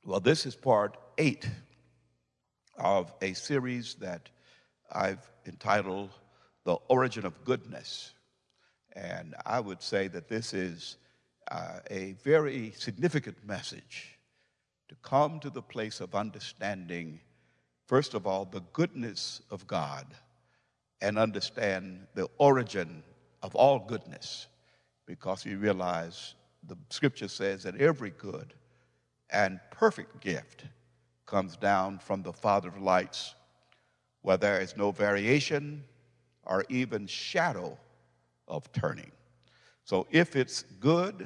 Well, this is part 8 of a series that I've entitled The Origin of Goodness. And I would say that this is a very significant message to come to the place of understanding, first of all, the goodness of God and understand the origin of all goodness, because we realize the scripture says that every good and perfect gift comes down from the Father of lights, where there is no variation or even shadow of turning. So if it's good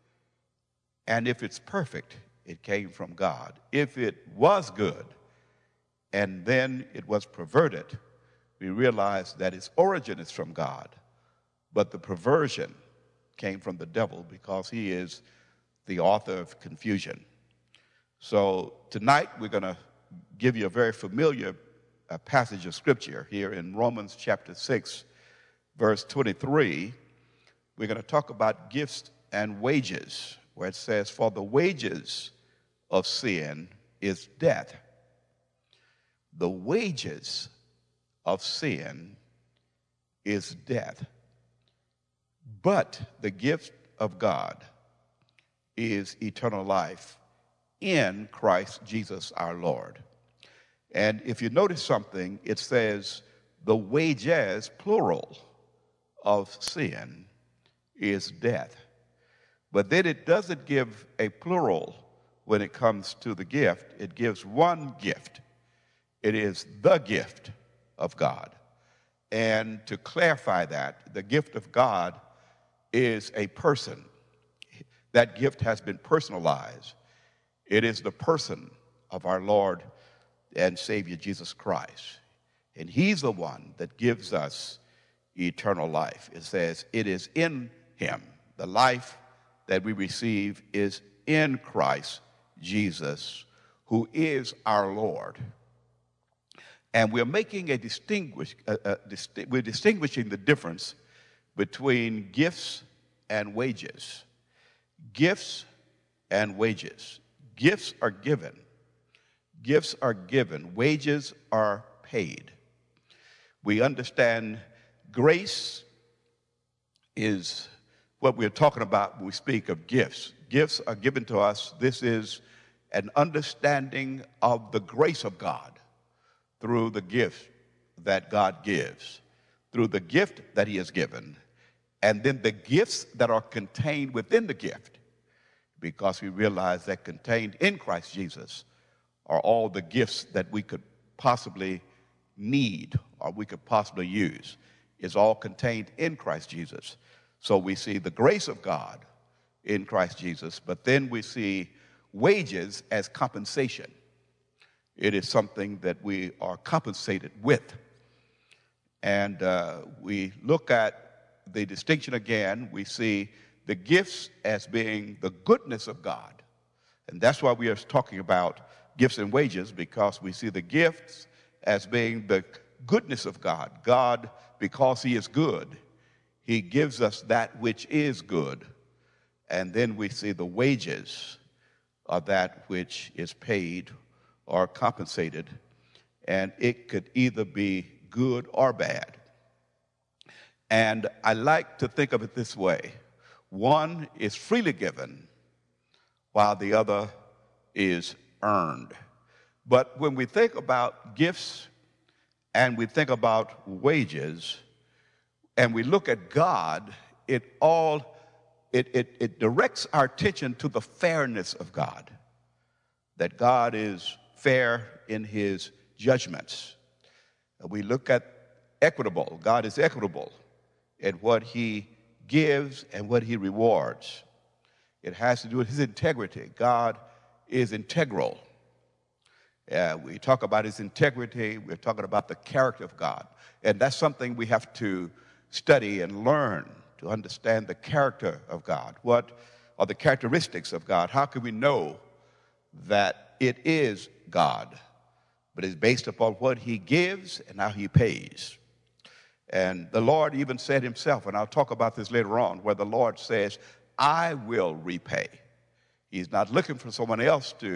and if it's perfect, it came from God. If it was good and then it was perverted, we realize that its origin is from God, but the perversion came from the devil because he is the author of confusion. So tonight we're going to give you a very familiar passage of scripture here in Romans chapter 6, verse 23. We're going to talk about gifts and wages, where it says, "For the wages of sin is death." The wages of sin is death. But the gift of God is eternal life in Christ Jesus our Lord. And if you notice something, it says the wages, plural, of sin is death. But then it doesn't give a plural when it comes to the gift. It gives one gift. It is the gift of God. And to clarify that, the gift of God is a person. That gift has been personalized. It is the person of our Lord and Savior Jesus Christ. And he's the one that gives us eternal life. It says it is in him. The life that we receive is in Christ Jesus, who is our Lord. And we're making we're distinguishing the difference between gifts and wages. Gifts and wages. Gifts are given. Gifts are given. Wages are paid. We understand grace is what we're talking about when we speak of gifts. Gifts are given to us. This is an understanding of the grace of God through the gift that God gives, through the gift that he has given, and then the gifts that are contained within the gift, because we realize that contained in Christ Jesus are all the gifts that we could possibly need or we could possibly use. It's all contained in Christ Jesus. So we see the grace of God in Christ Jesus, but then we see wages as compensation. It is something that we are compensated with. And we look at the distinction again. We see the gifts as being the goodness of God. And that's why we are talking about gifts and wages, because we see the gifts as being the goodness of God. God, because he is good, he gives us that which is good. And then we see the wages of that which is paid or compensated. And it could either be good or bad. And I like to think of it this way. One is freely given, while the other is earned. But when we think about gifts and we think about wages and we look at God, it directs our attention to the fairness of God, that God is fair in his judgments. We look at equitable. God is equitable in what he gives and what he rewards. It has to do with his integrity. God is integral. We talk about his integrity. We're talking about the character of God. And that's something we have to study and learn to understand the character of God. What are the characteristics of God? How can we know that it is God? But it's based upon what he gives and how he pays. And the Lord even said himself, and I'll talk about this later on, where the Lord says, I will repay. He's not looking for someone else to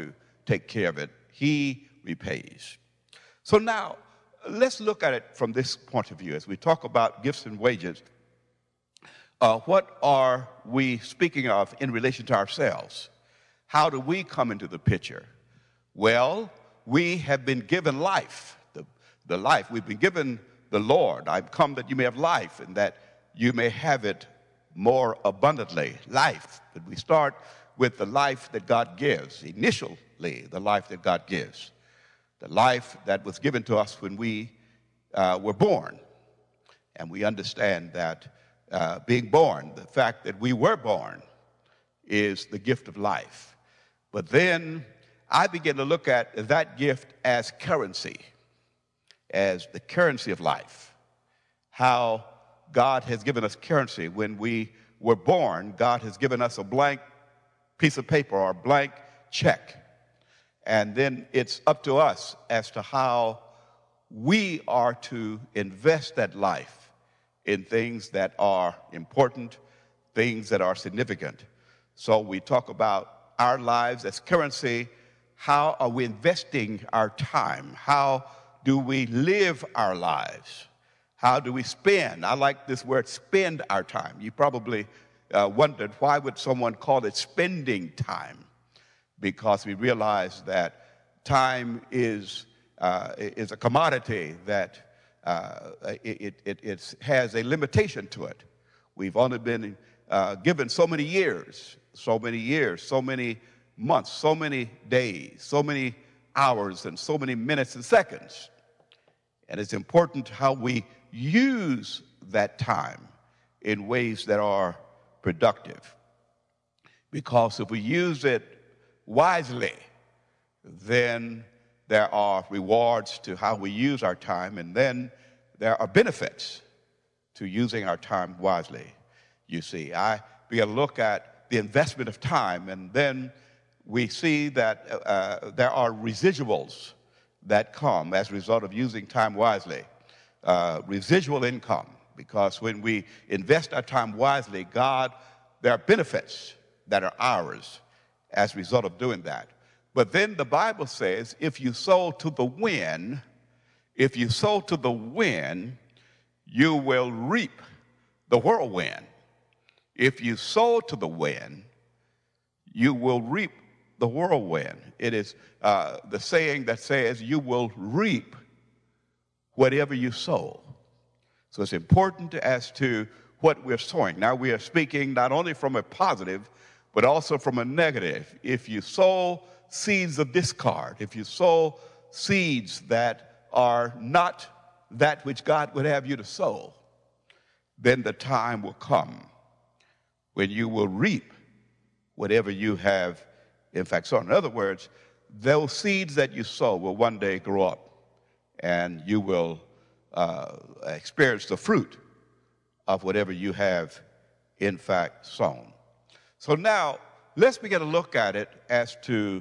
take care of it. He repays. So now, let's look at it from this point of view. As we talk about gifts and wages, what are we speaking of in relation to ourselves? How do we come into the picture? Well, we have been given life, the life. We've been given the Lord. I've come that you may have life and that you may have it more abundantly. Life. But we start with the life that God gives, initially the life that God gives. The life that was given to us when we were born. And we understand that being born, the fact that we were born, is the gift of life. But then I begin to look at that gift as currency, as the currency of life. How God has given us currency. When we were born, God has given us a blank piece of paper or a blank check. And then it's up to us as to how we are to invest that life in things that are important, things that are significant. So we talk about our lives as currency. How are we investing our time? How do we live our lives? How do we spend? I like this word, spend our time. You probably wondered, why would someone call it spending time? Because we realize that time is a commodity that it has a limitation to it. We've only been given so many years, so many months, so many days, so many hours, and so many minutes and seconds. And it's important how we use that time in ways that are productive. Because if we use it wisely, then there are rewards to how we use our time, and then there are benefits to using our time wisely. You see, I began to look at the investment of time, and then we see that there are residuals that come as a result of using time wisely. Residual income, because when we invest our time wisely, there are benefits that are ours as a result of doing that. But then the Bible says, if you sow to the wind, you will reap the whirlwind. If you sow to the wind, you will reap the whirlwind. It is the saying that says you will reap whatever you sow. So it's important as to what we're sowing. Now we are speaking not only from a positive, but also from a negative. If you sow seeds of discard, if you sow seeds that are not that which God would have you to sow, then the time will come when you will reap whatever you have in fact sown. In other words, those seeds that you sow will one day grow up, and you will experience the fruit of whatever you have in fact sown. So now let's begin to look at it as to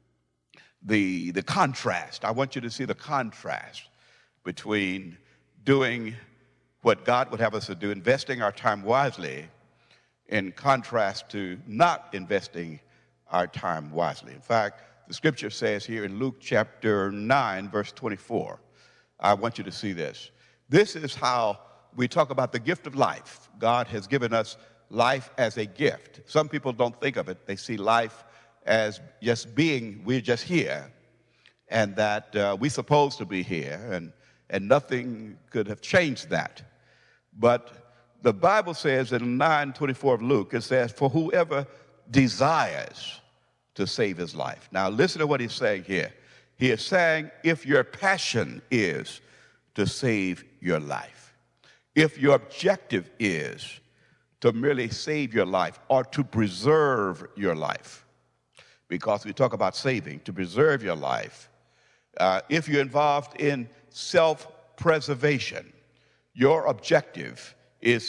the contrast. I want you to see the contrast between doing what God would have us to do, investing our time wisely, in contrast to not investing our time wisely. In fact, the scripture says here in Luke chapter 9, verse 24, I want you to see this. This is how we talk about the gift of life. God has given us life as a gift. Some people don't think of it. They see life as just being, we're just here, and that we're supposed to be here, and nothing could have changed that. But the Bible says in 9:24 of Luke, it says, for whoever desires to save his life. Now listen to what he's saying here. He is saying, if your passion is to save your life, if your objective is to merely save your life or to preserve your life, because we talk about saving, to preserve your life, if you're involved in self-preservation, your objective is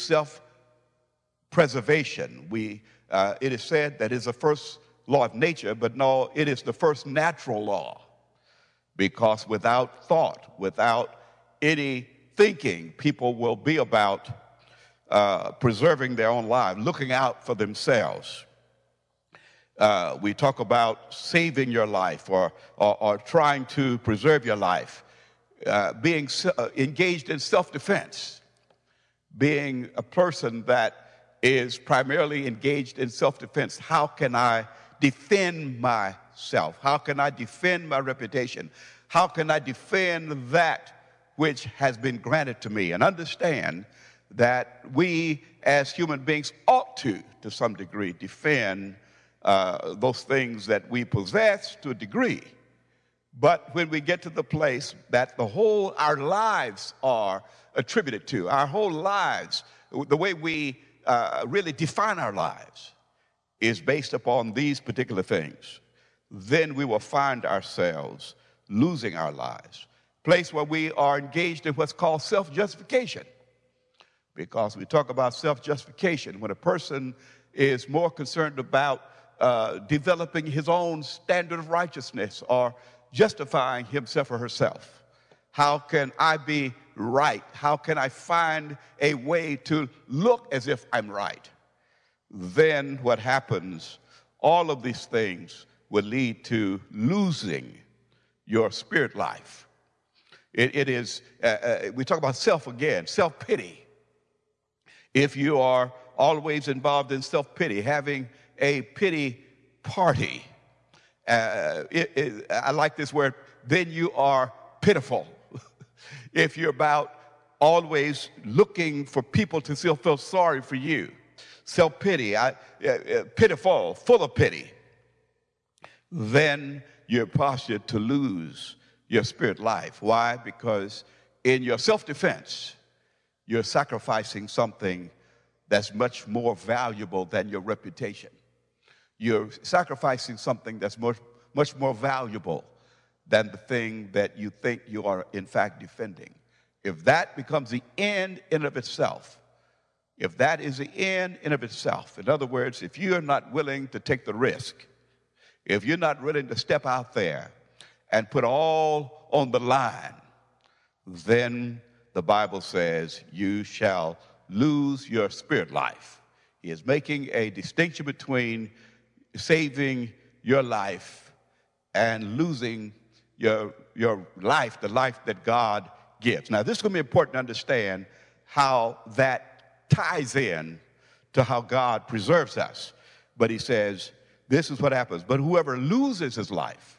self-preservation. It is said that it's the first law of nature, but no, it is the first natural law, because without thought, without any thinking, people will be about preserving their own lives, looking out for themselves. We talk about saving your life or trying to preserve your life, being engaged in self-defense, being a person that is primarily engaged in self-defense. How can I defend myself? How can I defend my reputation? How can I defend that which has been granted to me? And understand that we as human beings ought to some degree, defend those things that we possess to a degree. But when we get to the place that our lives are attributed to, our whole lives, the way we really define our lives is based upon these particular things, then we will find ourselves losing our lives. Place where we are engaged in what's called self-justification. Because we talk about self-justification, when a person is more concerned about developing his own standard of righteousness or justifying himself or herself. How can I be right? How can I find a way to look as if I'm right? Then what happens, all of these things will lead to losing your spirit life. It is, we talk about self again, self-pity. If you are always involved in self-pity, having a pity party, I like this word, then you are pitiful. If you're about always looking for people to still feel sorry for you, self-pity, pitiful, full of pity, then you're postured to lose your spirit life. Why? Because in your self-defense, you're sacrificing something that's much more valuable than your reputation. You're sacrificing something that's much more valuable than the thing that you think you are in fact defending. If that becomes the end in and of itself, if that is the end in and of itself, in other words, if you're not willing to take the risk, if you're not willing to step out there and put all on the line, then the Bible says you shall lose your spirit life. He is making a distinction between saving your life and losing your life, the life that God gives. Now, this is going to be important to understand how that ties in to how God preserves us. But he says, this is what happens. But whoever loses his life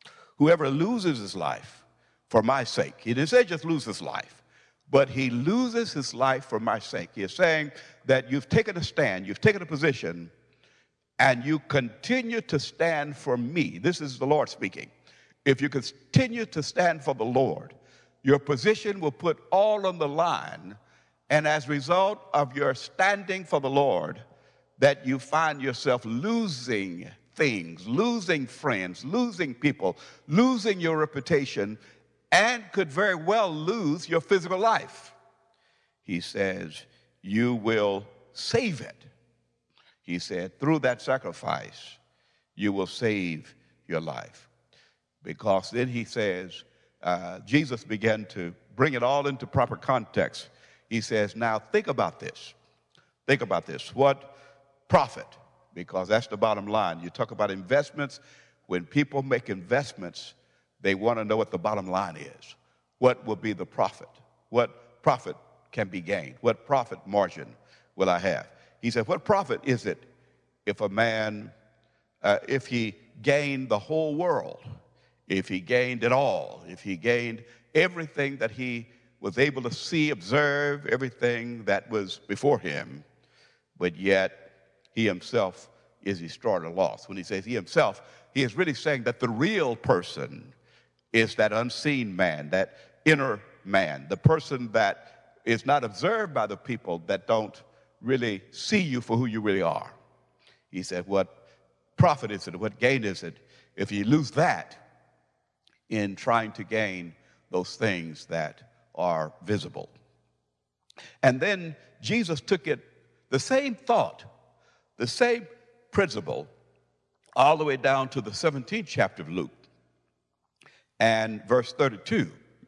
for my sake, he didn't say just lose his life, but he loses his life for my sake. He is saying that you've taken a stand, you've taken a position, and you continue to stand for me. This is the Lord speaking. If you continue to stand for the Lord, your position will put all on the line, and as a result of your standing for the Lord, that you find yourself losing things, losing friends, losing people, losing your reputation, and could very well lose your physical life. He says, you will save it. He said, through that sacrifice, you will save your life. Because then he says, Jesus began to bring it all into proper context. He says, now think about this. Think about this. What profit? Because that's the bottom line. You talk about investments. When people make investments, they want to know what the bottom line is. What will be the profit? What profit can be gained? What profit margin will I have? He said, what profit is it if a man, if he gained the whole world, if he gained it all, if he gained everything that he was able to see, observe, everything that was before him, but yet he himself is destroyed or lost. When he says he himself, he is really saying that the real person is that unseen man, that inner man, the person that is not observed by the people that don't really see you for who you really are. He said, what profit is it? What gain is it if you lose that in trying to gain those things that are visible? And then Jesus took it, the same thought, the same principle, all the way down to the 17th chapter of Luke and verse 32.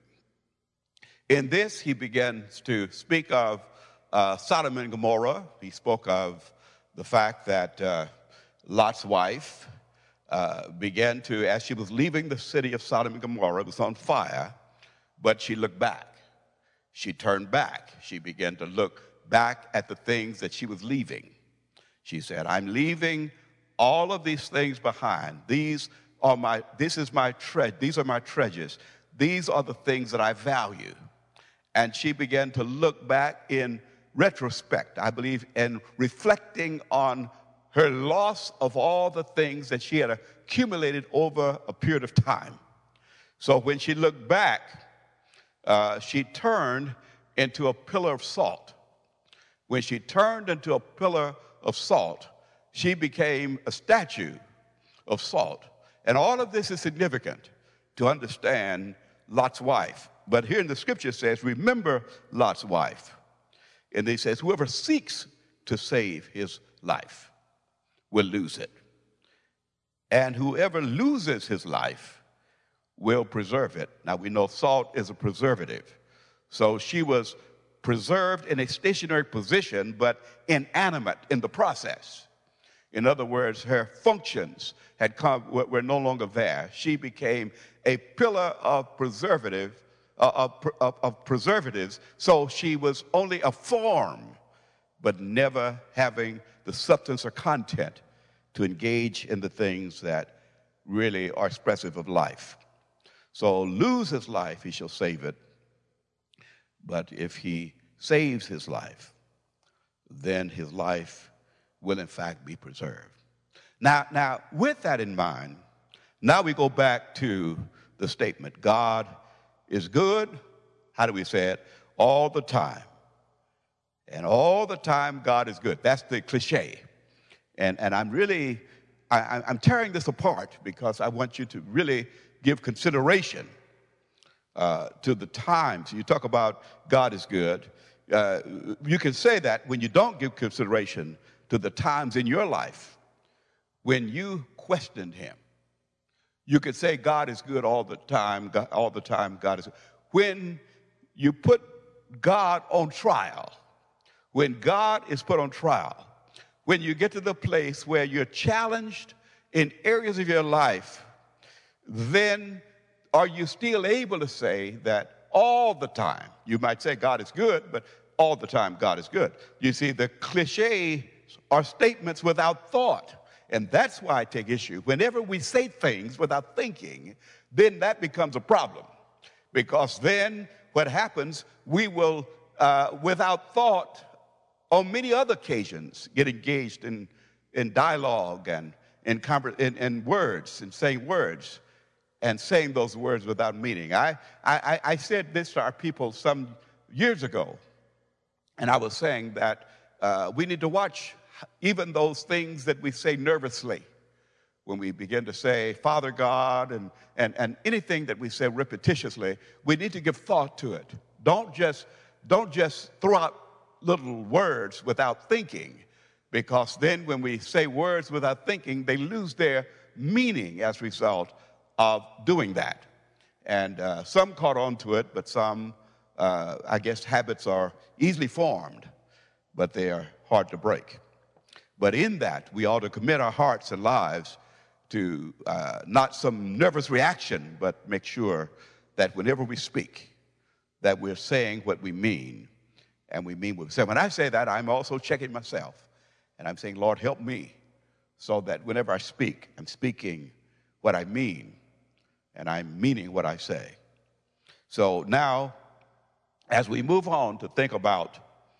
In this, he begins to speak of Sodom and Gomorrah. He spoke of the fact that Lot's wife began to, as she was leaving the city of Sodom and Gomorrah, it was on fire, but she looked back. She turned back. She began to look back at the things that she was leaving. She said, I'm leaving all of these things behind. These are my treasures. These are the things that I value. And she began to look back in retrospect, I believe, and reflecting on her loss of all the things that she had accumulated over a period of time. So when she looked back, she turned into a pillar of salt. When she turned into a pillar of salt, she became a statue of salt. And all of this is significant to understand Lot's wife. But here in the scripture it says, remember Lot's wife. And it says, whoever seeks to save his life will lose it. And whoever loses his life will preserve it. Now we know salt is a preservative. So she was preserved in a stationary position, but inanimate in the process. In other words, her functions were no longer there. She became a pillar of preservatives, so she was only a form, but never having the substance or content to engage in the things that really are expressive of life. So lose his life, he shall save it. But if he saves his life, then his life will in fact be preserved. Now, with that in mind, now we go back to the statement, God is good, how do we say it? All the time. And all the time, God is good. That's the cliche. And I'm really, I'm tearing this apart because I want you to really give consideration to the times. You talk about God is good. You can say that when you don't give consideration to the times in your life when you questioned him. You could say God is good all the time, God is good. When you put God on trial, when God is put on trial, when you get to the place where you're challenged in areas of your life, then are you still able to say that all the time? You might say God is good, but all the time God is good. You see, the cliches are statements without thought. And that's why I take issue. Whenever we say things without thinking, then that becomes a problem. Because then what happens, we will, without thought, on many other occasions, get engaged in dialogue and in words, and saying words, and saying those words without meaning. I said this to our people some years ago, and I was saying that we need to watch even those things that we say nervously. When we begin to say, Father God, and anything that we say repetitiously, we need to give thought to it. Don't just throw out little words without thinking, because then when we say words without thinking, they lose their meaning as a result of doing that. And some caught on to it, but some, I guess, habits are easily formed, but they are hard to break. But in that, we ought to commit our hearts and lives to not some nervous reaction, but make sure that whenever we speak, that we're saying what we mean, and we mean what we say. When I say that, I'm also checking myself, and I'm saying, Lord, help me, so that whenever I speak, I'm speaking what I mean, and I'm meaning what I say. So now, as we move on to think about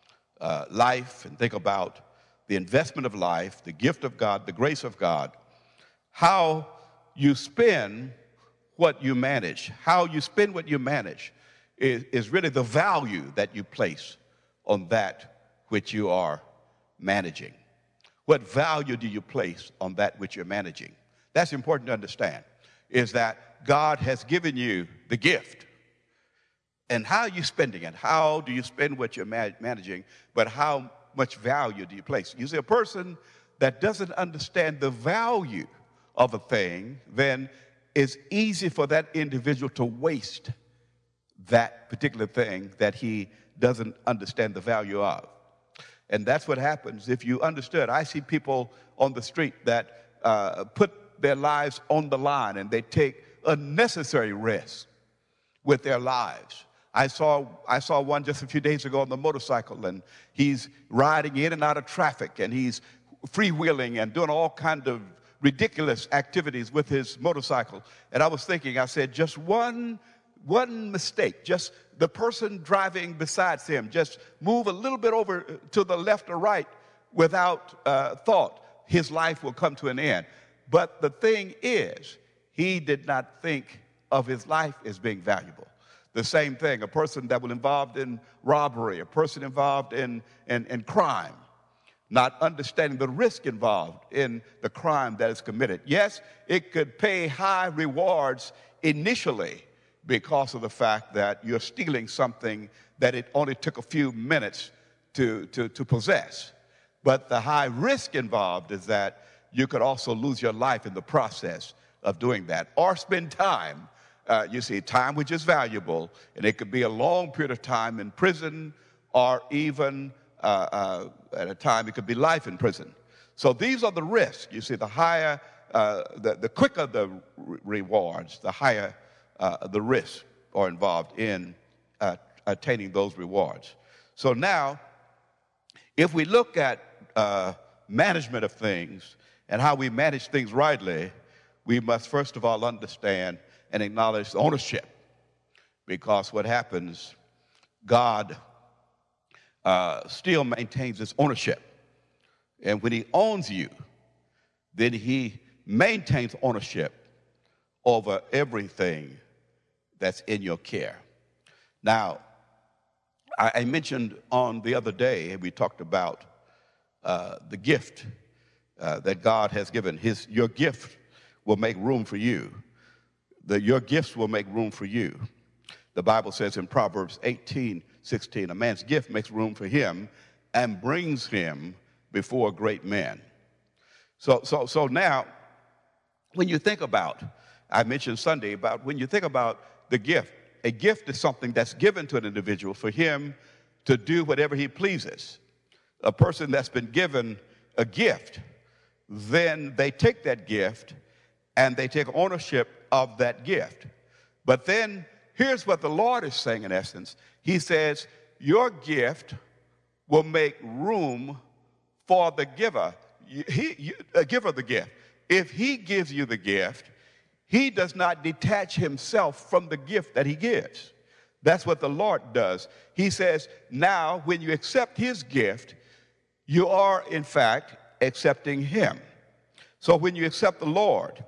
life and think about the investment of life, the gift of God, the grace of God, how you spend what you manage, how you spend what you manage is really the value that you place on that which you are managing. What value do you place on that which you're managing? That's important to understand, is that God has given you the gift. And how are you spending it? How do you spend what you're managing, but how much value do you place? You see, a person that doesn't understand the value of a thing, then it's easy for that individual to waste that particular thing that he doesn't understand the value of. And that's what happens if you understood. I see people on the street that put their lives on the line, and they take unnecessary risks with their lives. I saw one just a few days ago on the motorcycle, and he's riding in and out of traffic, and he's freewheeling and doing all kinds of ridiculous activities with his motorcycle. And I was thinking, I said, just one mistake, just the person driving besides him, just move a little bit over to the left or right without thought, his life will come to an end. But the thing is, he did not think of his life as being valuable. The same thing, a person that was involved in robbery, a person involved in crime, not understanding the risk involved in the crime that is committed. Yes, it could pay high rewards initially because of the fact that you're stealing something that it only took a few minutes to possess. But the high risk involved is that you could also lose your life in the process of doing that, or spend time. You see, time which is valuable, and it could be a long period of time in prison, or even at a time it could be life in prison. So these are the risks. You see, the higher, the quicker the rewards, the higher the risks are involved in attaining those rewards. So now, if we look at management of things and how we manage things rightly, we must first of all understand and acknowledge the ownership. Because what happens, God still maintains his ownership. And when he owns you, then he maintains ownership over everything that's in your care. Now, I mentioned on the other day, we talked about the gift that God has given. Your gift will make room for you. Your gifts will make room for you. The Bible says in Proverbs 18:16, a man's gift makes room for him and brings him before great men. So now, when you think about, I mentioned Sunday about when you think about the gift, a gift is something that's given to an individual for him to do whatever he pleases. A person that's been given a gift, then they take that gift and they take ownership of that gift. But then here's what the Lord is saying in essence. He says, your gift will make room for the giver, giver of the gift. If he gives you the gift, he does not detach himself from the gift that he gives. That's what the Lord does. He says, now when you accept his gift, you are in fact accepting him. So when you accept the Lord,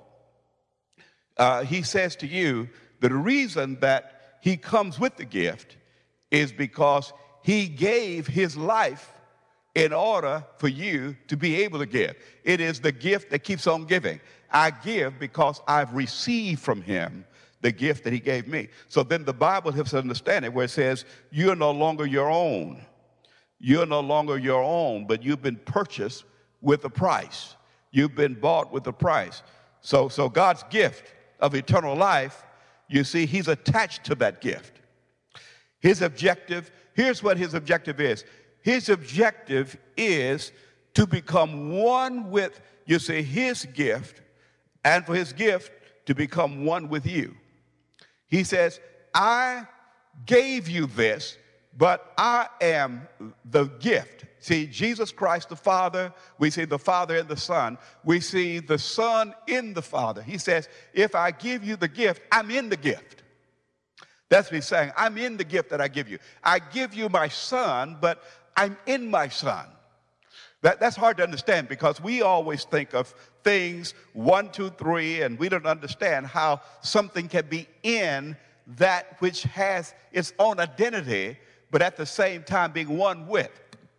he says to you that the reason that he comes with the gift is because he gave his life in order for you to be able to give. It is the gift that keeps on giving. I give because I've received from him the gift that he gave me. So then the Bible helps us understand it, where it says, you're no longer your own. You're no longer your own, but you've been purchased with a price. You've been bought with a price. So God's gift of eternal life, you see, he's attached to that gift. His objective, here's what his objective is. His objective is to become one with, you see, his gift, and for his gift to become one with you. He says, I gave you this, but I am the gift. See, Jesus Christ the Father, we see the Father and the Son. We see the Son in the Father. He says, if I give you the gift, I'm in the gift. That's what he's saying. I'm in the gift that I give you. I give you my Son, but I'm in my Son. That's hard to understand because we always think of things 1, 2, 3, and we don't understand how something can be in that which has its own identity, but at the same time being one with.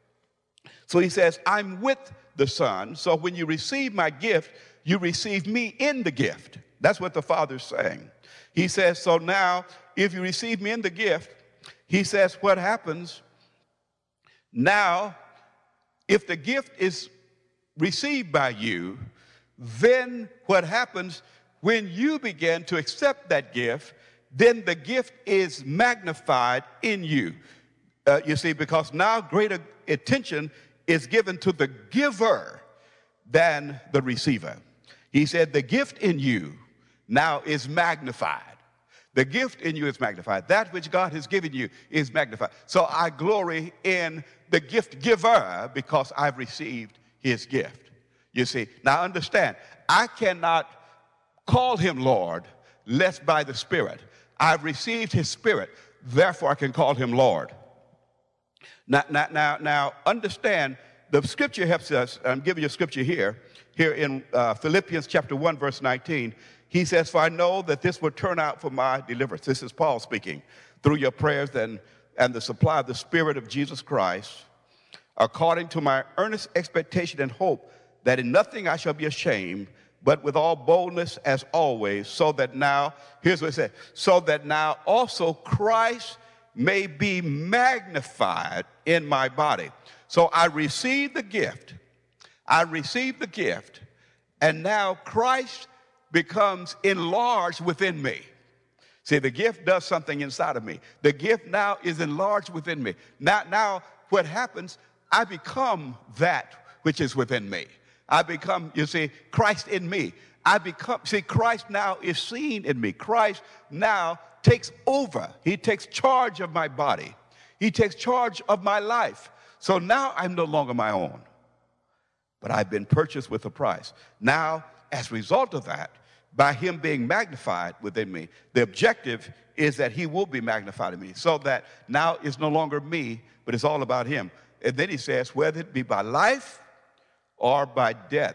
So he says, I'm with the Son. So when you receive my gift, you receive me in the gift. That's what the Father's saying. He says, so now, if you receive me in the gift, he says, what happens now, if the gift is received by you, then what happens when you begin to accept that gift, then the gift is magnified in you. You see, because now greater attention is given to the giver than the receiver. He said, the gift in you now is magnified. The gift in you is magnified. That which God has given you is magnified. So I glory in the gift giver because I've received his gift. You see, now understand, I cannot call him Lord lest by the Spirit. I've received his Spirit, therefore I can call him Lord. Now understand, the scripture helps us. I'm giving you a scripture here in Philippians chapter 1, verse 19. He says, for I know that this will turn out for my deliverance. This is Paul speaking. Through your prayers and the supply of the Spirit of Jesus Christ, according to my earnest expectation and hope, that in nothing I shall be ashamed, but with all boldness as always, so that now, here's what it says, so that now also Christ may be magnified in my body. So I received the gift. And now Christ becomes enlarged within me. See, the gift does something inside of me. The gift now is enlarged within me. Now what happens, I become that which is within me. I become, you see, Christ in me. Christ now is seen in me. Christ now takes over. He takes charge of my body. He takes charge of my life. So now I'm no longer my own, but I've been purchased with a price. Now, as a result of that, by him being magnified within me, the objective is that he will be magnified in me, so that now it's no longer me, but it's all about him. And then he says, whether it be by life or by death.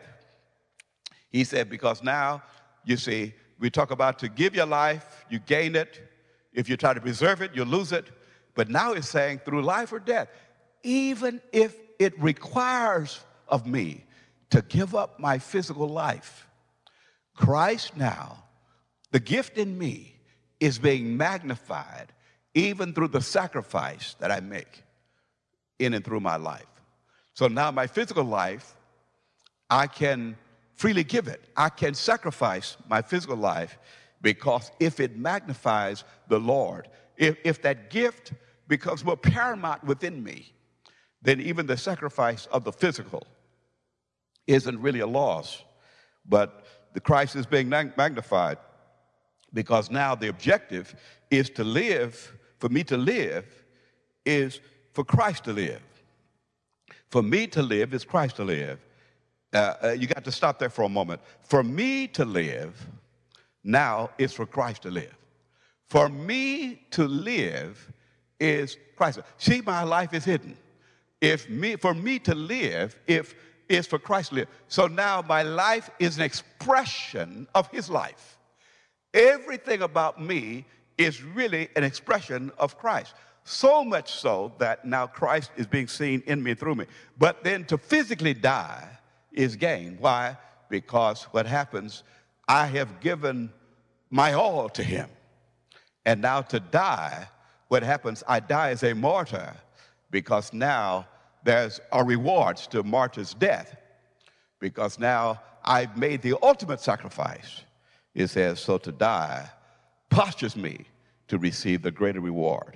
He said, because now, you see, we talk about to give your life, you gain it. If you try to preserve it, you lose it. But now it's saying through life or death, even if it requires of me to give up my physical life, Christ now, the gift in me, is being magnified even through the sacrifice that I make in and through my life. So now my physical life, I can freely give it. I can sacrifice my physical life because if it magnifies the Lord, if that gift becomes more paramount within me, then even the sacrifice of the physical isn't really a loss. But the Christ is being magnified because now the objective is to live. For me to live is for Christ to live. For me to live is Christ to live. You got to stop there for a moment. For me to live now is for Christ to live. For me to live is Christ. See, my life is hidden. For me to live, is for Christ to live. So now my life is an expression of his life. Everything about me is really an expression of Christ. So much so that now Christ is being seen in me and through me. But then to physically die is gain. Why? Because what happens, I have given my all to him. And now to die, what happens, I die as a martyr because now there's a rewards to a martyr's death because now I've made the ultimate sacrifice. It says, so to die postures me to receive the greater reward.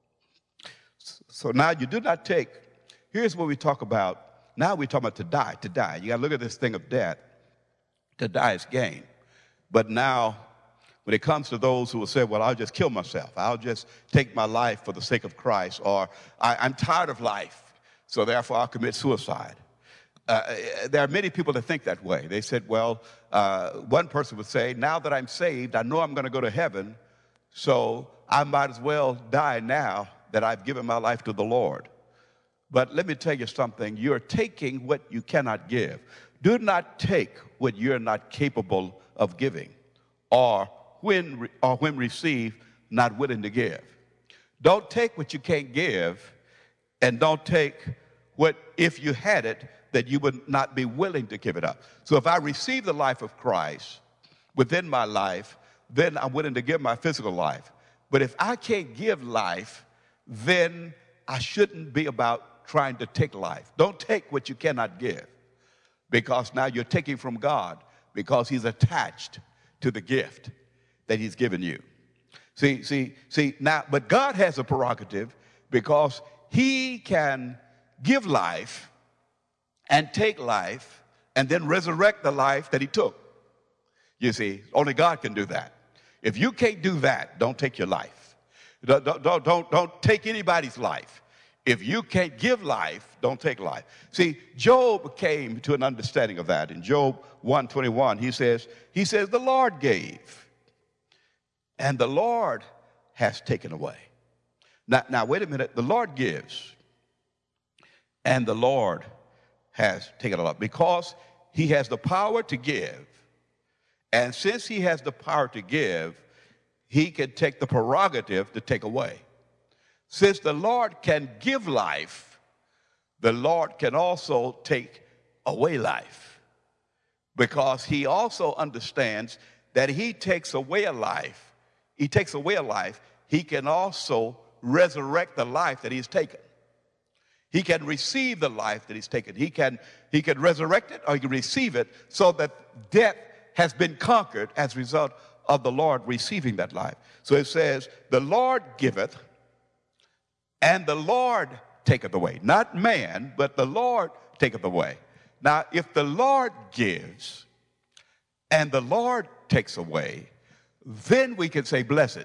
So now you do not take, here's what we talk about. Now we talk about to die, to die. You got to look at this thing of death. To die is gain. But now, when it comes to those who will say, well, I'll just kill myself. I'll just take my life for the sake of Christ. Or I'm tired of life, so therefore I'll commit suicide. There are many people that think that way. They said, well, one person would say, now that I'm saved, I know I'm going to go to heaven, so I might as well die now that I've given my life to the Lord. But let me tell you something. You're taking what you cannot give. Do not take what you're not capable of giving, or when received, not willing to give. Don't take what you can't give, and don't take what, if you had it, that you would not be willing to give it up. So if I receive the life of Christ within my life, then I'm willing to give my physical life. But if I can't give life, then I shouldn't be about trying to take life. Don't take what you cannot give, because now you're taking from God, because he's attached to the gift that he's given you. See, now, but God has a prerogative because he can give life and take life and then resurrect the life that he took. You see, only God can do that. If you can't do that, don't take your life. Don't take anybody's life. If you can't give life, don't take life. See, Job came to an understanding of that. In Job 1:21, he says, the Lord gave, and the Lord has taken away. Now, wait a minute. The Lord gives, and the Lord has taken away. Because he has the power to give, and since he has the power to give, he can take the prerogative to take away. Since the Lord can give life, the Lord can also take away life. Because he also understands that he takes away a life, he can also resurrect the life that he's taken. He can receive the life that he's taken. He can resurrect it, or he can receive it, so that death has been conquered as a result of the Lord receiving that life. So it says, the Lord giveth, and the Lord taketh away. Not man, but the Lord taketh away. Now, if the Lord gives and the Lord takes away, then we can say blessed.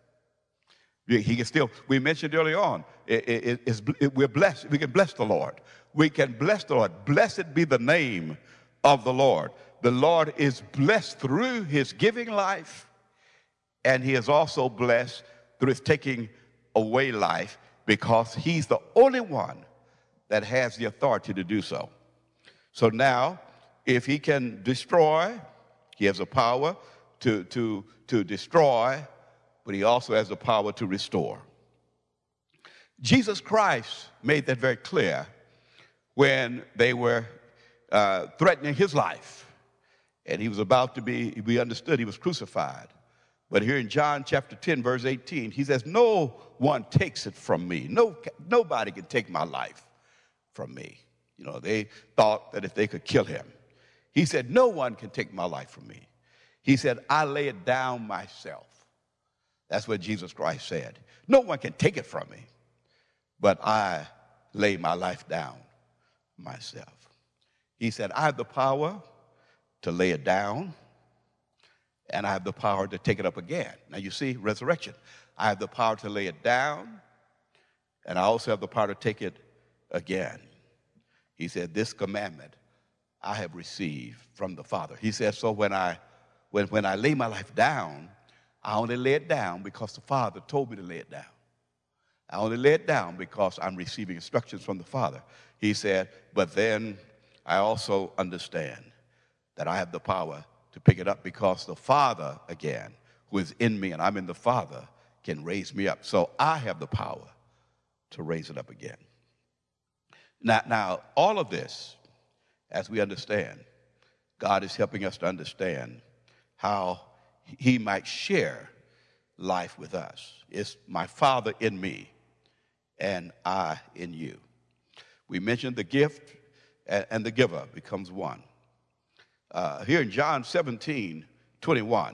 He can still, we mentioned earlier on, we're blessed. We can bless the Lord. We can bless the Lord. Blessed be the name of the Lord. The Lord is blessed through his giving life, and he is also blessed through his taking away life, because he's the only one that has the authority to do so. So now, if he can destroy, he has the power to destroy, but he also has the power to restore. Jesus Christ made that very clear when they were threatening his life, and he was about to be, we understood he was crucified. But here in John chapter 10, verse 18, he says, no one takes it from me. Nobody can take my life from me. You know, they thought that if they could kill him. He said, no one can take my life from me. He said, I lay it down myself. That's what Jesus Christ said. No one can take it from me, but I lay my life down myself. He said, I have the power to lay it down, and I have the power to take it up again. Now you see, resurrection. I have the power to lay it down, and I also have the power to take it again. He said, this commandment I have received from the Father. He said, so when I lay my life down, I only lay it down because the Father told me to lay it down. I only lay it down because I'm receiving instructions from the Father. He said, but then I also understand that I have the power to pick it up, because the Father, again, who is in me and I'm in the Father, can raise me up. So I have the power to raise it up again. Now, all of this, as we understand, God is helping us to understand how he might share life with us. It's my Father in me and I in you. We mentioned the gift and the giver becomes one. Here in John 17:21,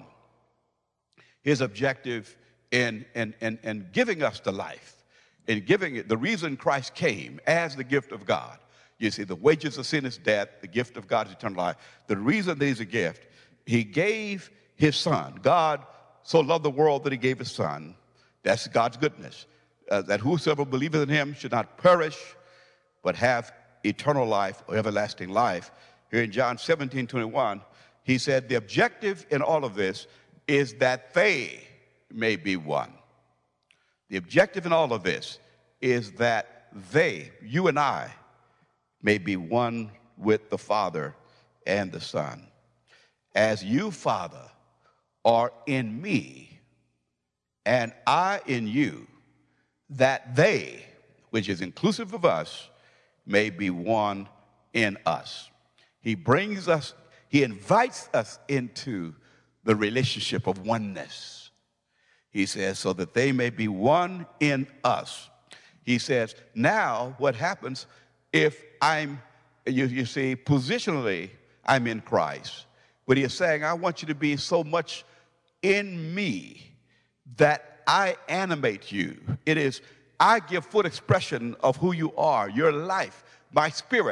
his objective in giving us the life, in giving it, the reason Christ came as the gift of God. You see, the wages of sin is death, the gift of God is eternal life. The reason that he's a gift, he gave his son. God so loved the world that he gave his son. That's God's goodness. That whosoever believeth in him should not perish, but have eternal life or everlasting life. Here in John 17:21, he said the objective in all of this is that they may be one. The objective in all of this is that they, you and I, may be one with the Father and the Son. As you, Father, are in me and I in you, that they, which is inclusive of us, may be one in us. He brings us, he invites us into the relationship of oneness. He says, so that they may be one in us. He says, now what happens if you see, positionally, I'm in Christ. But he is saying, I want you to be so much in me that I animate you. It is, I give full expression of who you are, your life. My spirit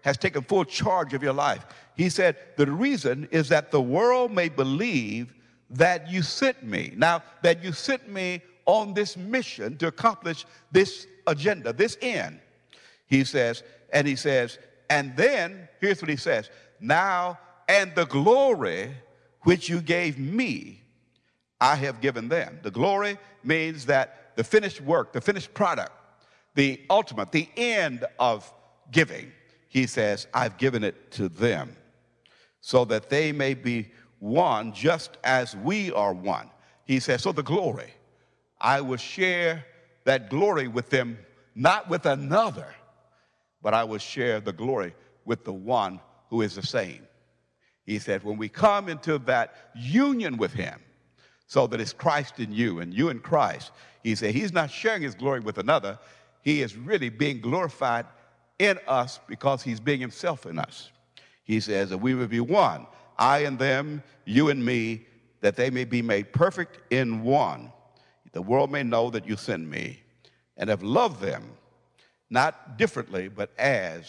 has taken full charge of your life. He said, the reason is that the world may believe that you sent me. Now, that you sent me on this mission to accomplish this agenda, this end. He says, and then, here's what he says, now, and the glory which you gave me, I have given them. The glory means that the finished work, the finished product, the ultimate, the end of giving. He says, I've given it to them so that they may be one just as we are one. He says, so the glory, I will share that glory with them, not with another, but I will share the glory with the one who is the same. He said, when we come into that union with him, so that it's Christ in you and you in Christ, he said, he's not sharing his glory with another. He is really being glorified in us because he's being himself in us. He says that we will be one, I and them, you and me, that they may be made perfect in one. The world may know that you sent me and have loved them, not differently, but as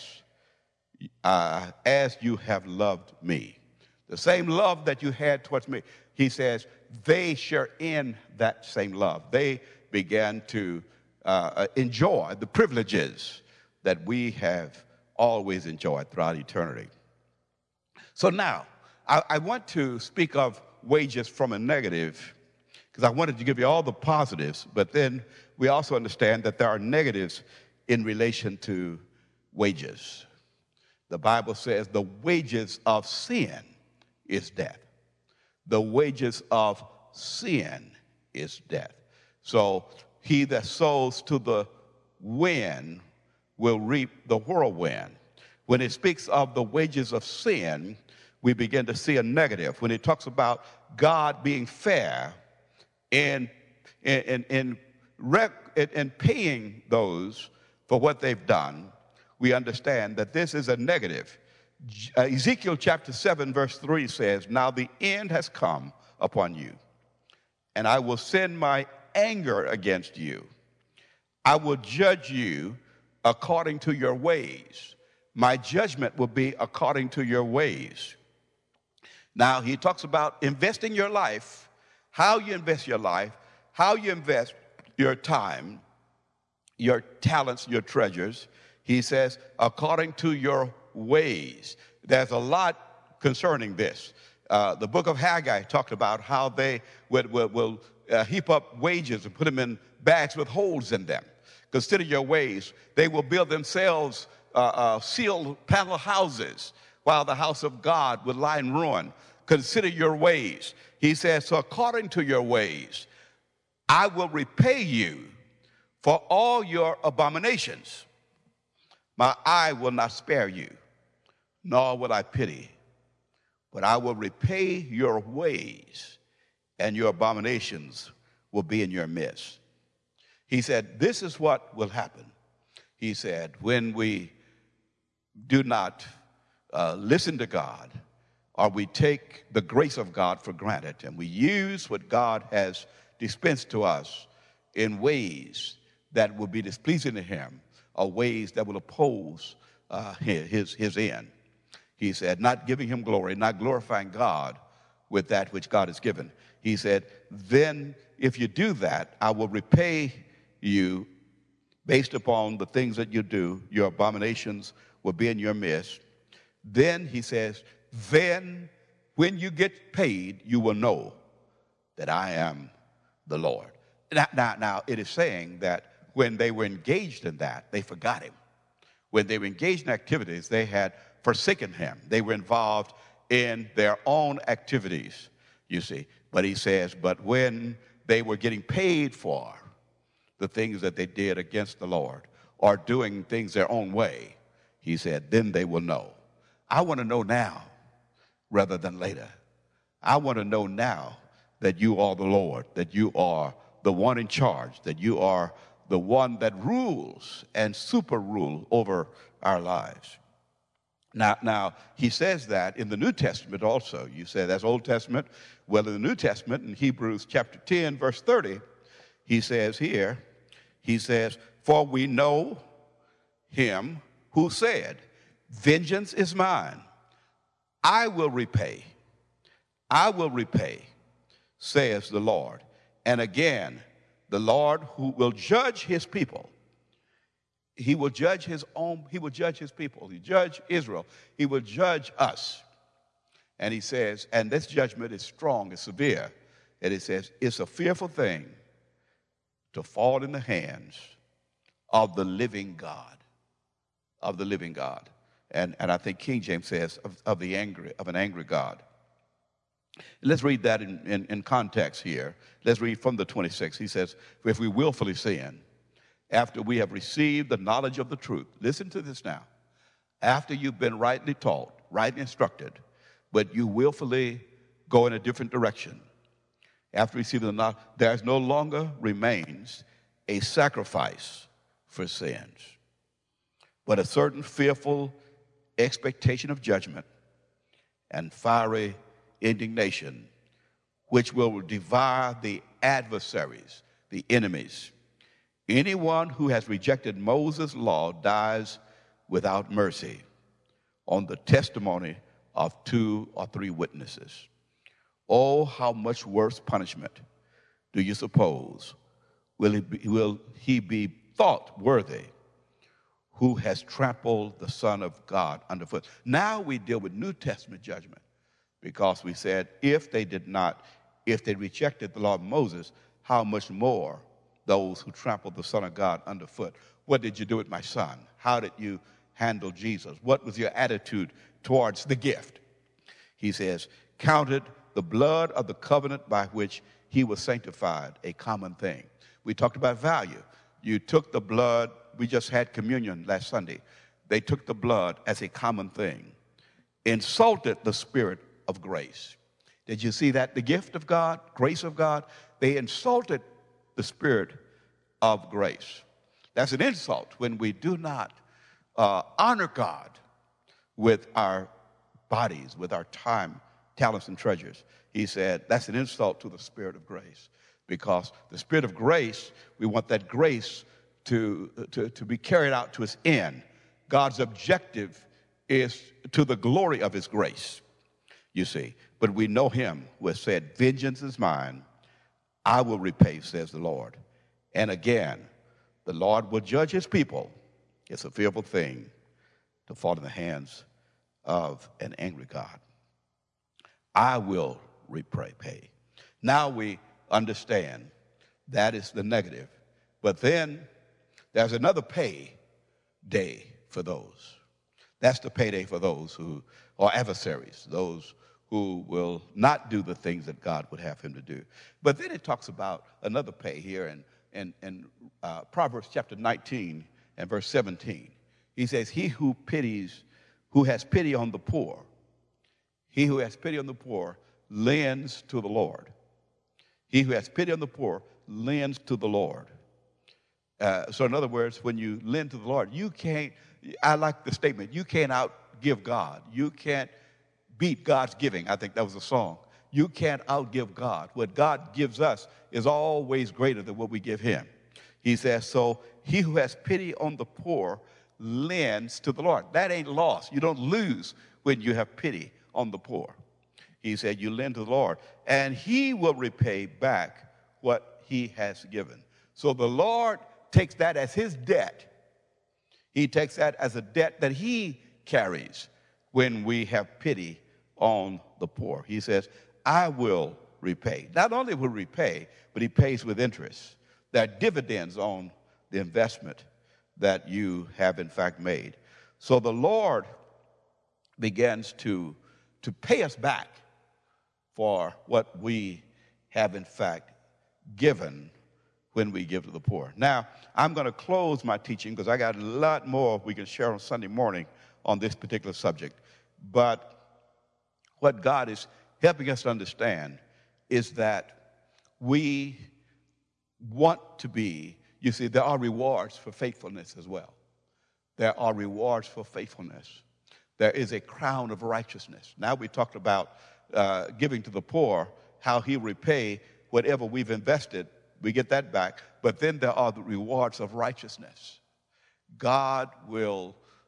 you have loved me. The same love that you had towards me. He says they share in that same love. They began to enjoy the privileges that we have always enjoyed throughout eternity. So now, I want to speak of wages from a negative, because I wanted to give you all the positives, but then we also understand that there are negatives in relation to wages. The Bible says the wages of sin is death. The wages of sin is death. So he that sows to the wind will reap the whirlwind. When it speaks of the wages of sin, we begin to see a negative. When it talks about God being fair in paying those for what they've done, we understand that this is a negative. Ezekiel chapter 7 verse 3 says, now the end has come upon you, and I will send my anger against you. I will judge you according to your ways. My judgment will be according to your ways. Now he talks about investing your life, how you invest your life, how you invest your time, your talents, your treasures. He says, according to your ways. There's a lot concerning this. The book of Haggai talked about how they will heap up wages and put them in bags with holes in them. Consider your ways. They will build themselves sealed panel houses while the house of God would lie in ruin. Consider your ways. He says, so according to your ways, I will repay you for all your abominations. My eye will not spare you, nor will I pity, but I will repay your ways, and your abominations will be in your midst. He said, this is what will happen. He said, when we do not listen to God, or we take the grace of God for granted, and we use what God has dispensed to us in ways that will be displeasing to him, or ways that will oppose his end. He said, not giving him glory, not glorifying God with that which God has given. He said, then if you do that, I will repay you based upon the things that you do. Your abominations will be in your midst. Then he says, then when you get paid, you will know that I am the Lord. Now it is saying that when they were engaged in that, they forgot him. When they were engaged in activities, they had forsaken him. They were involved in their own activities, you see. But he says, but when they were getting paid for the things that they did against the Lord, or doing things their own way, he said, then they will know. I want to know now rather than later. I want to know now that you are the Lord, that you are the one in charge, that you are the one that rules and super rule over our lives. Now, he says that in the New Testament also. You say that's Old Testament. Well, in the New Testament, in Hebrews chapter 10, verse 30, he says here, he says, for we know him who said, Vengeance is mine. I will repay. I will repay, says the Lord. And again, the Lord who will judge his people. He will judge his people. He judge Israel. He will judge us. And he says, and this judgment is strong, it's severe. And he says, it's a fearful thing to fall in the hands of the living God. Of the living God. And I think King James says of an angry God. Let's read that in context here. Let's read from the 26th. He says, for if we willfully sin, after we have received the knowledge of the truth, listen to this now, after you've been rightly taught, rightly instructed, but you willfully go in a different direction, after receiving the knowledge, there no longer remains a sacrifice for sins, but a certain fearful expectation of judgment and fiery indignation, which will devour the adversaries, the enemies. Anyone who has rejected Moses' law dies without mercy on the testimony of 2 or 3 witnesses. Oh, how much worse punishment do you suppose will he be thought worthy who has trampled the Son of God underfoot? Now we deal with New Testament judgment, because we said if they rejected the law of Moses, how much more those who trampled the Son of God underfoot? What did you do with my son? How did you handle Jesus? What was your attitude towards the gift? He says, counted the blood of the covenant by which he was sanctified a common thing. We talked about value. You took the blood. We just had communion last Sunday. They took the blood as a common thing, insulted the Spirit of grace. Did you see that? The gift of God, grace of God, they insulted the Spirit of grace. That's an insult when we do not honor God with our bodies, with our time, talents, and treasures. He said that's an insult to the Spirit of grace, because the Spirit of grace, we want that grace to be carried out to its end. God's objective is to the glory of his grace, you see. But we know him who has said, vengeance is mine, I will repay, says the Lord. And again, the Lord will judge his people. It's a fearful thing to fall in the hands of an angry God. I will repay. Now we understand that is the negative. But then there's another pay day for those. That's the payday for those who are adversaries, those who will not do the things that God would have him to do. But then it talks about another pay here in Proverbs chapter 19 and verse 17. He says, he who has pity on the poor, he who has pity on the poor lends to the Lord. He who has pity on the poor lends to the Lord. So in other words, when you lend to the Lord, you can't, I like the statement, you can't outgive God. You can't beat God's giving. I think that was a song. You can't outgive God. What God gives us is always greater than what we give him. He says, so he who has pity on the poor lends to the Lord. That ain't loss. You don't lose when you have pity on the poor. He said, you lend to the Lord, and he will repay back what he has given. So the Lord takes that as his debt. He takes that as a debt that he carries when we have pity on the poor. He says, I will repay. Not only will repay, but he pays with interest. There are dividends on the investment that you have in fact made. So the Lord begins to pay us back for what we have in fact given when we give to the poor. Now, I'm going to close my teaching because I got a lot more we can share on Sunday morning on this particular subject. But what God is helping us to understand is that we want to be, you see, there are rewards for faithfulness as well. There are rewards for faithfulness. There is a crown of righteousness. Now we talked about giving to the poor, how he'll repay whatever we've invested. We get that back. But then there are the rewards of righteousness. God will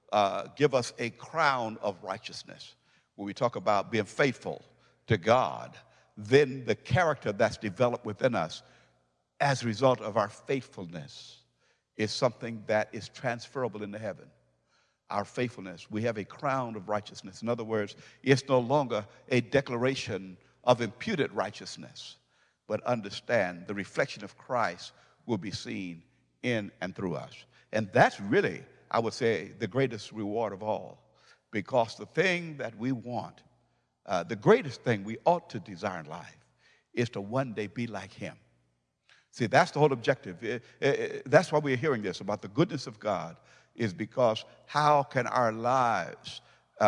give us a crown of righteousness. When we talk about being faithful to God, then the character that's developed within us as a result of our faithfulness is something that is transferable into heaven. Our faithfulness, we have a crown of righteousness. In other words, it's no longer a declaration of imputed righteousness, but understand the reflection of Christ will be seen in and through us. And that's really, I would say, the greatest reward of all, because the thing that we want, the greatest thing we ought to desire in life is to one day be like him. See, that's the whole objective. That's why we're hearing this about the goodness of God, is because how can our lives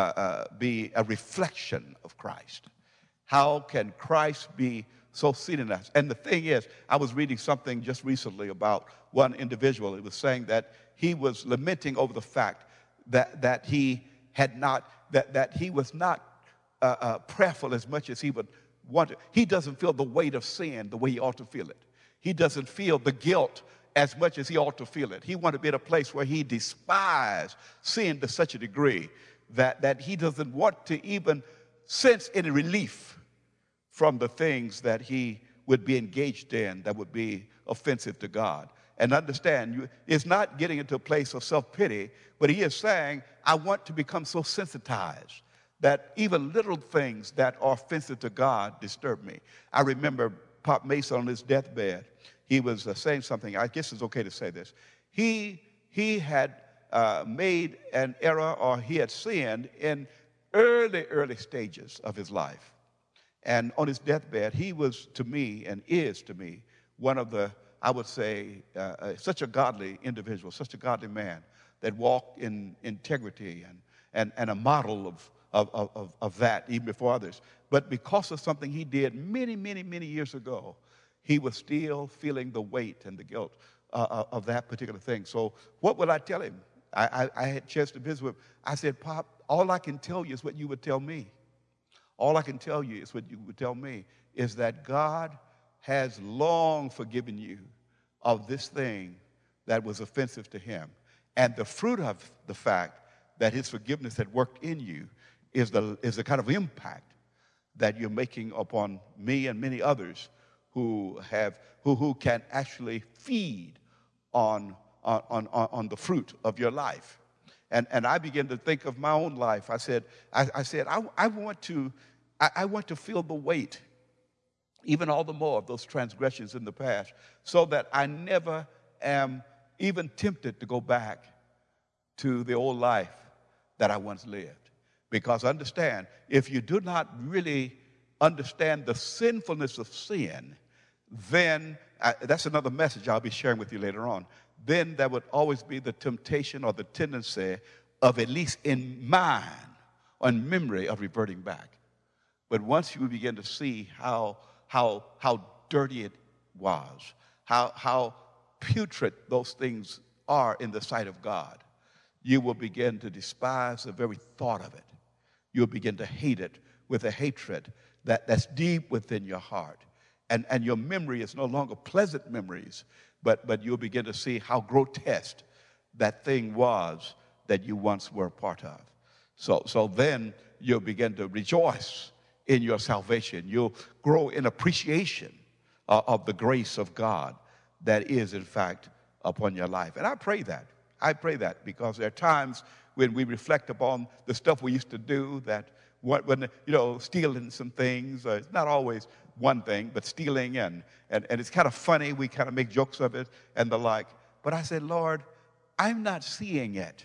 be a reflection of Christ? How can Christ be so seen in us? And the thing is, I was reading something just recently about one individual. It was saying that he was lamenting over the fact that he had not, that he was not prayerful as much as he would want to. He doesn't feel the weight of sin the way he ought to feel it. He doesn't feel the guilt as much as he ought to feel it. He wanted to be at a place where he despised sin to such a degree that he doesn't want to even sense any relief from the things that he would be engaged in that would be offensive to God. And understand, it's not getting into a place of self-pity, but he is saying, I want to become so sensitized that even little things that are offensive to God disturb me. I remember Pop Mason on his deathbed, he was saying something, I guess it's okay to say this. He had made an error, or he had sinned in early stages of his life. And on his deathbed, he was to me, and is to me, one of the, I would say, such a godly individual, such a godly man that walked in integrity and a model of that even before others. But because of something he did many years ago, he was still feeling the weight and the guilt of that particular thing. So what would I tell him? I had a chance to visit with him. I said, Pop, all I can tell you is what you would tell me. All I can tell you is what you would tell me, is that God has long forgiven you of this thing that was offensive to him. And the fruit of the fact that his forgiveness had worked in you is the kind of impact that you're making upon me and many others who can actually feed on the fruit of your life. And I began to think of my own life. I said, I want to feel the weight, even all the more, of those transgressions in the past, so that I never am even tempted to go back to the old life that I once lived. Because understand, if you do not really understand the sinfulness of sin, then that's another message I'll be sharing with you later on. Then there would always be the temptation or the tendency of, at least in mind or in memory, of reverting back. But once you begin to see how dirty it was, how putrid those things are in the sight of God, you will begin to despise the very thought of it. You'll begin to hate it with a hatred that's deep within your heart. And your memory is no longer pleasant memories, but you'll begin to see how grotesque that thing was that you once were a part of. So then you'll begin to rejoice in your salvation. You'll grow in appreciation of the grace of God that is, in fact, upon your life. And I pray that because there are times when we reflect upon the stuff we used to do, that when stealing some things, it's not always one thing, but stealing, and it's kind of funny, we kind of make jokes of it and the like. But I said, Lord, I'm not seeing it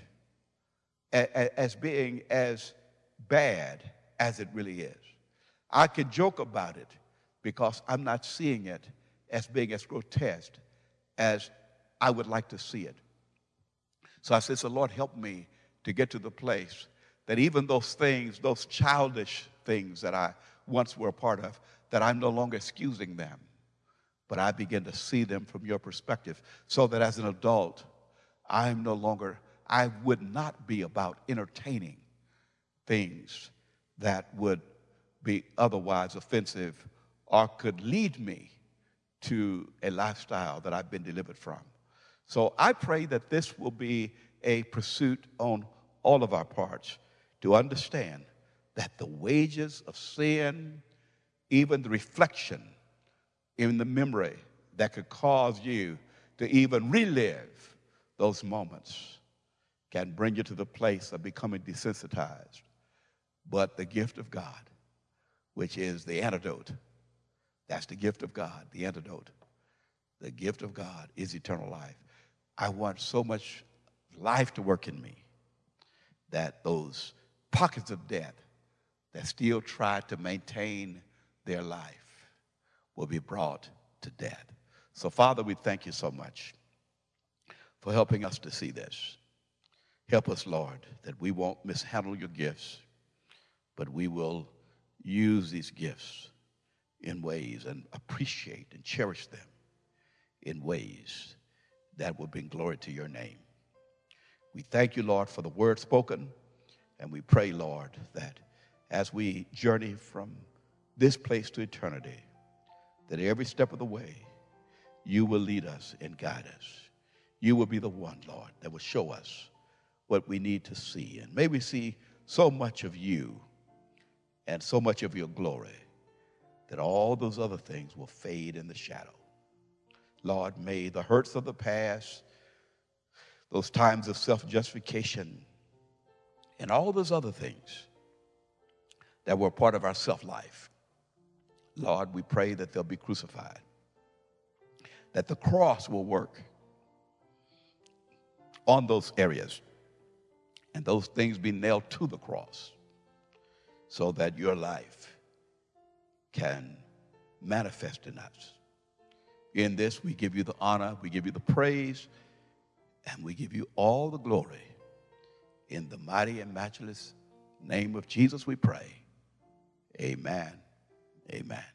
as being as bad as it really is. I could joke about it because I'm not seeing it as being as grotesque as I would like to see it. So I said, so Lord, help me to get to the place that even those things, those childish things that I once were a part of, that I'm no longer excusing them, but I begin to see them from your perspective, so that as an adult, I would not be about entertaining things that would be otherwise offensive or could lead me to a lifestyle that I've been delivered from. So I pray that this will be a pursuit on all of our parts to understand that the wages of sin, even the reflection in the memory that could cause you to even relive those moments, can bring you to the place of becoming desensitized. But the gift of God, which is the antidote, that's the gift of God, the antidote. The gift of God is eternal life. I want so much life to work in me that those pockets of death that still try to maintain their life will be brought to death. So, Father, we thank you so much for helping us to see this. Help us, Lord, that we won't mishandle your gifts, but we will use these gifts in ways and appreciate and cherish them in ways that will bring glory to your name. We thank you, Lord, for the word spoken, and we pray, Lord, that as we journey from this place to eternity, that every step of the way, you will lead us and guide us. You will be the one, Lord, that will show us what we need to see. And may we see so much of you and so much of your glory that all those other things will fade in the shadow. Lord, may the hurts of the past, those times of self-justification, and all those other things that were part of our self-life, Lord, we pray that they'll be crucified, that the cross will work on those areas, and those things be nailed to the cross so that your life can manifest in us. In this, we give you the honor, we give you the praise, and we give you all the glory. In the mighty and matchless name of Jesus we pray. Amen. Amen.